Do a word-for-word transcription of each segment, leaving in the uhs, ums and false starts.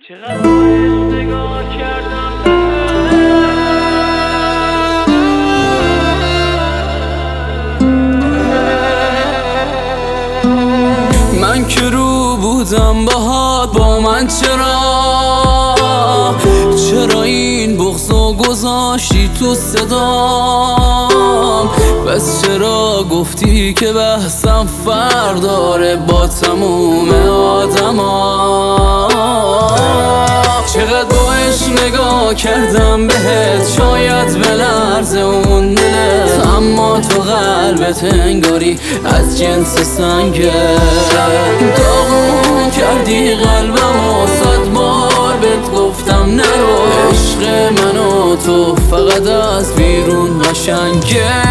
چقدر باید نگاه کردم من که رو بودم باهات، با من چرا چرا این بغضو گذاشتی تو صدام؟ بس چرا گفتی که بحثم فرداره با تموم آدما؟ چقدر با عشق نگاه کردم بهت، شاید بلرزه اون دلت، اما تو قلبت انگاری از جنس سنگه. داغون کردی قلبمو، صد بار بهت گفتم نرو، عشق من و تو فقط از بیرون قشنگه.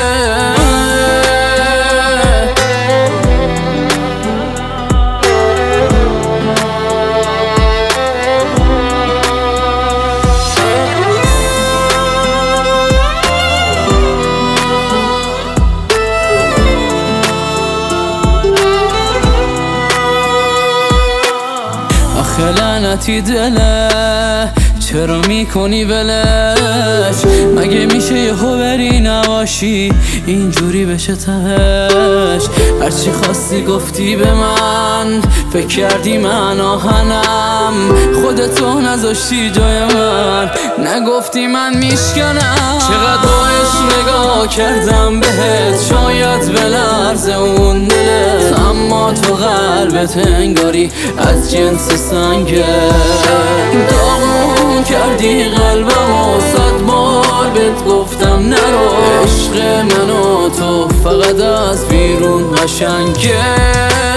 آخه لعنتی دله، چرا میکنی ولش؟ مگه میشه یهو بری نباشی اینجوری بشه تهش؟ هرچی خواستی گفتی به من، فکر کردی من آهنم، خودتو نذاشتی جای من، نگفتی من میشکنم. چقدر با عشق نگاه کردم بهت، شاید بلرزه اون دلت، اما تو قلبت انگاری از جنس سنگه. داغون کردی قلبمو، صد بار بهت گفتم نرو، عشق من و تو فقط از بیرون قشنگه.